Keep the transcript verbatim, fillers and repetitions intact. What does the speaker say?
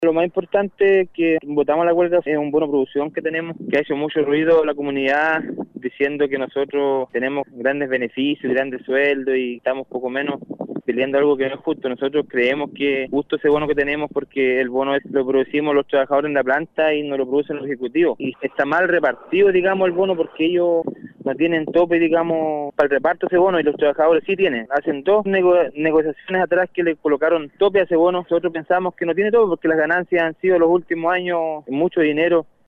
Lo más importante que votamos la huelga es un bono de producción que tenemos, que ha hecho mucho ruido en la comunidad, diciendo que nosotros tenemos grandes beneficios, grandes sueldos y estamos poco menos peleando algo que no es justo. Nosotros creemos que es justo ese bono que tenemos porque el bono es, lo producimos los trabajadores en la planta y no lo producen los ejecutivos. Y está mal repartido, digamos, el bono porque ellos no tienen tope, digamos, para el reparto de ese bono y los trabajadores sí tienen. Hacen dos nego negociaciones atrás que le colocaron tope a ese bono. Nosotros pensamos que no tiene tope porque las ganancias han sido los últimos años mucho dinero.